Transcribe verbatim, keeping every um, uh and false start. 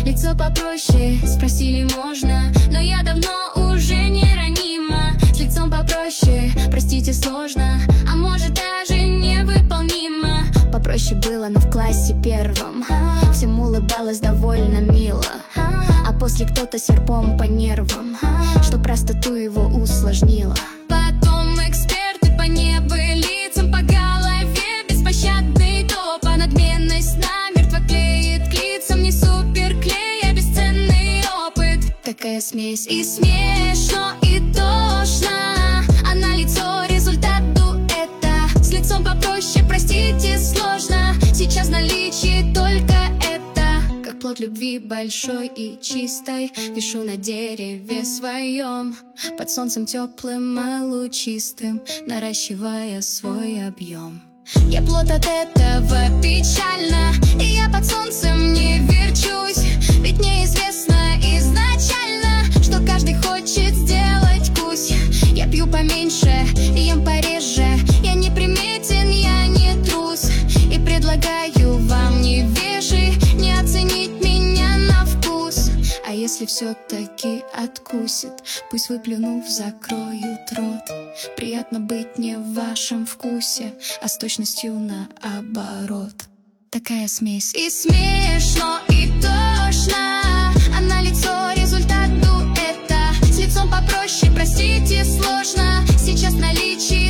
лицо попроще, спросили можно, но я давно уже не ранима. С лицом попроще, простите, сложно, а может даже невыполнимо. Попроще было, но в классе первом всем улыбалась довольно мило, а после кто-то серпом по нервам, что простоту его усложнило. Потом эксперты по небылицам, по голове беспощадный топ, а надменность намертво клеит к лицам не суперклей, а бесценный опыт. Такая смесь и смешно, и тошно, а на лицо результат дуэта. С лицом попроще, простите, сложно, сейчас в наличии только это. Как плод любви большой и чистой, вишу на дереве своем, под солнцем теплым и лучистым, наращивая свой объем. Я плод от этого печально, и я под солнцем не верчусь, ведь мне известно изначально, что каждый хочет сделать кусь. Я пью поменьше, ем пореже, я не приметен, я не трус, и предлагаю вам, невежи, не оценить меня на вкус. А если все-таки откусит, пусть выплюнув закроют рот. Приятно быть не в вашем вкусе, а с точностью наоборот. Такая смесь и смешно, и тошно, а на лицо результат дуэта. С лицом попроще, простите, сложно, сейчас в наличии